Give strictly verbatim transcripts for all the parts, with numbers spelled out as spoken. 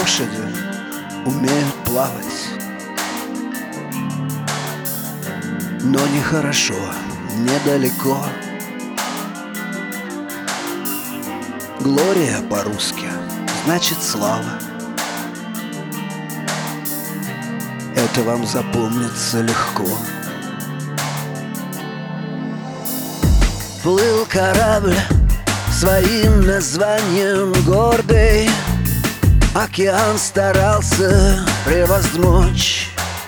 лошади умеют плавать, но нехорошо, недалеко. Глория по-русски значит слава. Это вам запомнится легко. Плыл корабль своим названием гордый, океан старался превозмочь.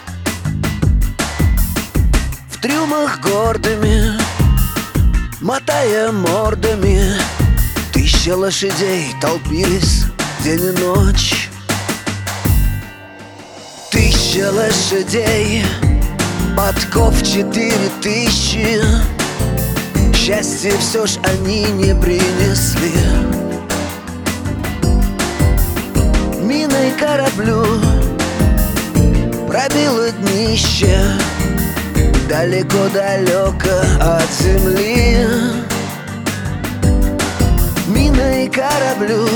В трюмах гордыми, мотая мордами, тысячи лошадей толпились день и ночь. Тысячи лошадей, подков четыре тысячи. Счастье все ж они не принесли. Миной кораблю пробило днище далеко-далеко от земли. Миной кораблю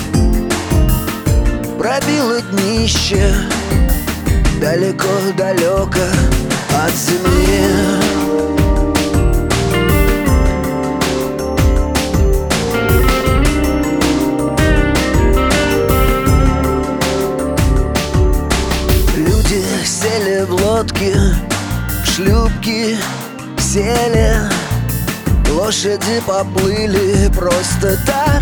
пробило днище далеко-далеко от земли. Сели в лодки, в шлюпки сели, лошади поплыли просто так.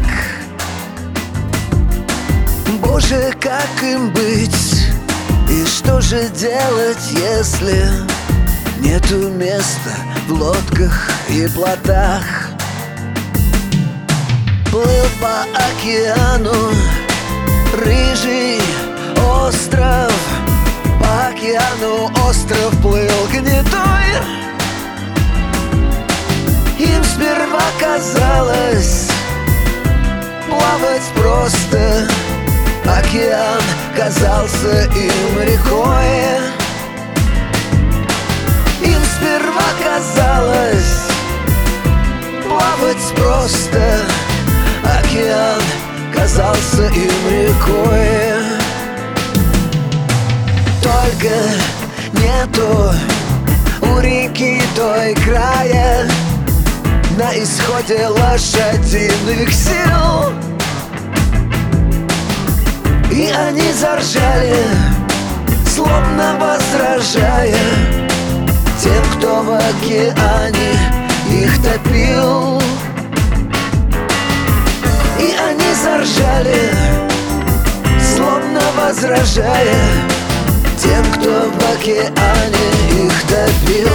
Боже, как им быть? И что же делать, если нету места в лодках и плотах? Плыл по океану рыжий остров, по океану остров плыл гнетой. Им сперва казалось плавать просто, океан казался им рекой. Им сперва казалось плавать просто, океан казался им рекой. Только нету у реки той края, на исходе лошадиных сил. И они заржали, словно возражая тем, кто в океане их топил. И они заржали, словно возражая тем, кто в океане их топил.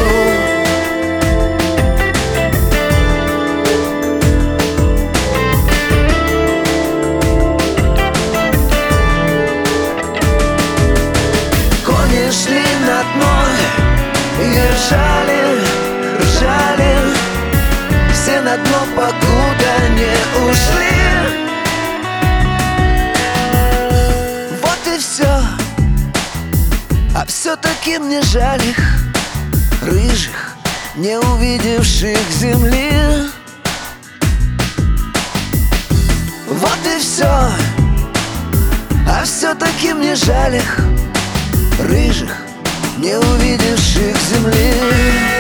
Кони шли на дно и ржали, ржали, все на дно, покуда не ушли. Вот и все. А все-таки мне жаль их, рыжих, не увидевших земли. Вот и все. А все-таки мне жаль их, рыжих, не увидевших земли.